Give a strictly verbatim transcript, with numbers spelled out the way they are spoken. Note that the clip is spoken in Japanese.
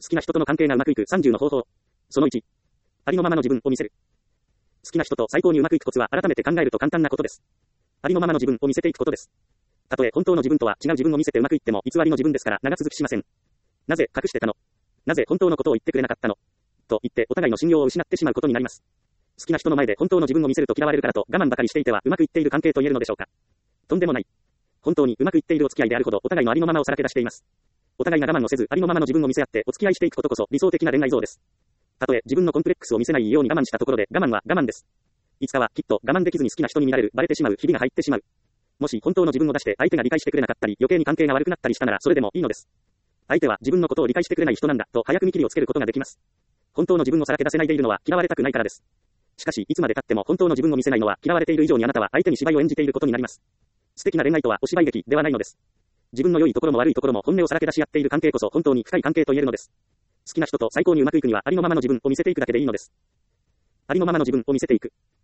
好きな人との関係がうまくいくさんじゅうの方法。そのいち。ありのままの自分を見せる。好きな人と最高にうまくいくコツは改めて考えると簡単なことです。ありのままの自分を見せていくことです。たとえ本当の自分とは違う自分を見せてうまくいっても偽りの自分ですから長続きしません。なぜ隠してたの？なぜ本当のことを言ってくれなかったの？と言ってお互いの信用を失ってしまうことになります。好きな人の前で本当の自分を見せると嫌われるからと我慢ばかりしていてはうまくいっている関係と言えるのでしょうか。とんでもない。本当にうまくいっているお付き合いであるほどお互いのありのままをさらけ出しています。お互いが我慢をせずありのままの自分を見せ合ってお付き合いしていくことこそ理想的な恋愛像です。たとえ自分のコンプレックスを見せないように我慢したところで我慢は我慢です。いつかはきっと我慢できずに好きな人に見られる、バレてしまう日々が入ってしまう。もし本当の自分を出して相手が理解してくれなかったり余計に関係が悪くなったりしたならそれでもいいのです。相手は自分のことを理解してくれない人なんだと早く見切りをつけることができます。本当の自分をさらけ出せないでいるのは嫌われたくないからです。しかしいつまで経っても本当の自分を見せないのは嫌われている以上にあなたは相手に芝居を演じていることになります。素敵な恋愛とはお芝居劇ではないのです。自分の良いところも悪いところも本音をさらけ出し合っている関係こそ本当に深い関係と言えるのです。好きな人と最高にうまくいくにはありのままの自分を見せていくだけでいいのです。ありのままの自分を見せていく。